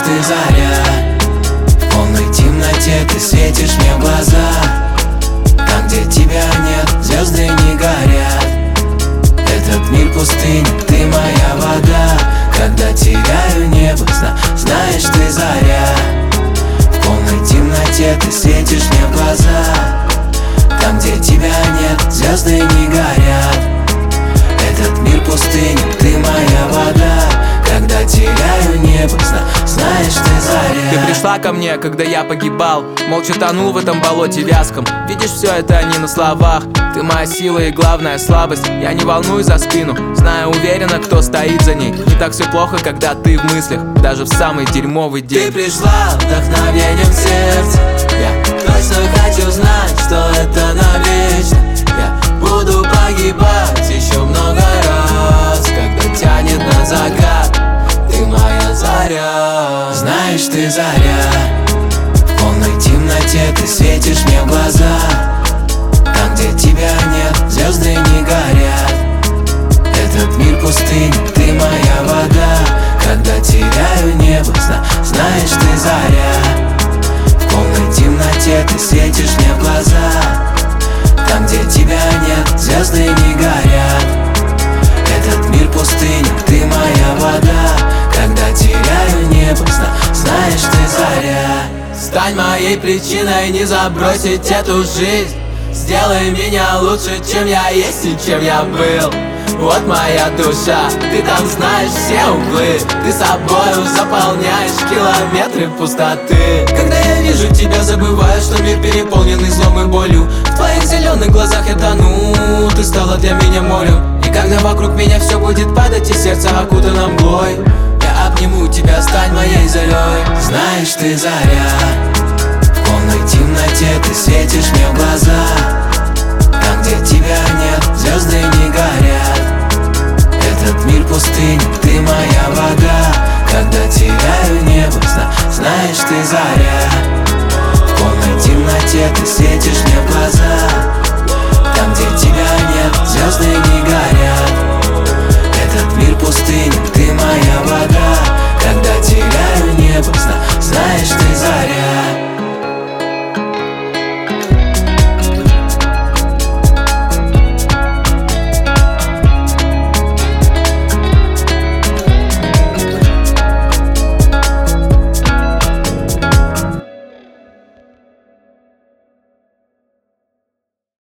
ты заря, в полной темноте ты светишь мне в глаза. Там, где тебя нет, звезды не горят. Этот мир пустыня, ты моя вода. Когда теряю небо, знаешь, ты заря, в полной темноте ты светишь мне в глаза. Там, где тебя нет, звезды не горят. Этот мир пустыня, ты моя вода. Когда теряю небо, знаешь, ты заря. Ты пришла ко мне, когда я погибал, молча тонул в этом болоте вязком. Видишь, все это не на словах. Ты моя сила и главная слабость. Я не волнуюсь за спину, знаю уверенно, кто стоит за ней. Не так все плохо, когда ты в мыслях, даже в самый дерьмовый день. Ты пришла вдохновением в сердце. Я точно хочу знать, что это навечно. Я буду погибать еще много раз, когда тянет на закат. Ты моя заря. Знаешь, ты заря, в полной темноте ты светишь мне в глаза. Там, где тебя нет, звезды не горят. Этот мир пустыня, ты моя вода. Когда теряю небо, знаешь, ты заря, в полной темноте ты светишь мне в глаза. Там, где тебя нет, звезды не горят. Этот мир пустыня, ты моя вода. Когда теряю небо, знаешь, ты заря. Стань моей причиной не забросить эту жизнь. Сделай меня лучше, чем я есть и чем я был. Вот моя душа, ты там знаешь все углы. Ты собою заполняешь километры пустоты. Когда я вижу тебя, забываю, что мир переполненный злом и болью. В твоих зеленых глазах я тону, ты стала для меня морем. И когда вокруг меня все будет падать и сердце окутано мглой, я обниму тебя, стань моей зарей. Знаешь, ты заря, в полной темноте ты светишь мне в глаза. Там, где тебя нет, звезды не горят. Этот мир пустыня, ты моя вода. Когда теряю небо, знаешь, ты заря, в полной темноте ты светишь мне